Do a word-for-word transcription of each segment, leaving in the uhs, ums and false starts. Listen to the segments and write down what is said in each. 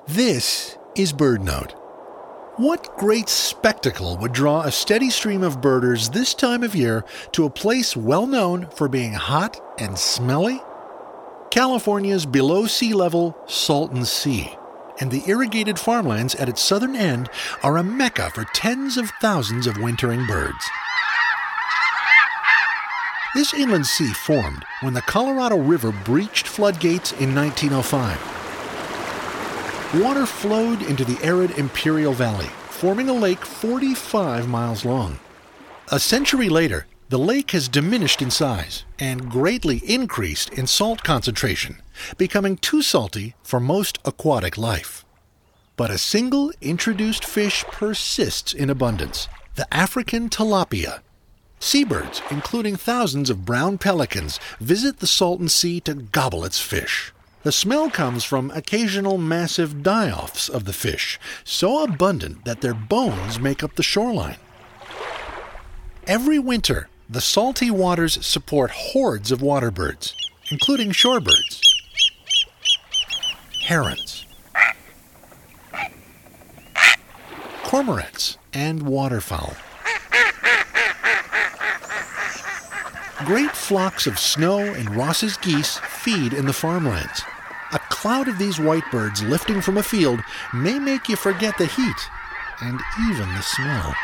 This is BirdNote. What great spectacle would draw a steady stream of birders this time of year to a place well known for being hot and smelly? California's below sea level Salton Sea, and the irrigated farmlands at its southern end are a mecca for tens of thousands of wintering birds. This inland sea formed when the Colorado River breached floodgates in nineteen oh five. Water flowed into the arid Imperial Valley, forming a lake forty-five miles long. A century later, the lake has diminished in size and greatly increased in salt concentration, becoming too salty for most aquatic life. But a single introduced fish persists in abundance, the African tilapia. Seabirds, including thousands of brown pelicans, visit the Salton Sea to gobble its fish. The smell comes from occasional massive die-offs of the fish, so abundant that their bones make up the shoreline. Every winter, the salty waters support hordes of water birds, including shorebirds, herons, cormorants, and waterfowl. Great flocks of snow and Ross's geese feed in the farmlands. A cloud of these white birds lifting from a field may make you forget the heat and even the smell.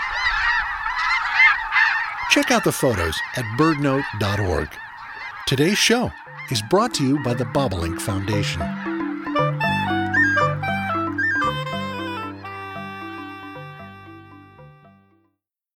Check out the photos at bird note dot org. Today's show is brought to you by the Bobolink Foundation.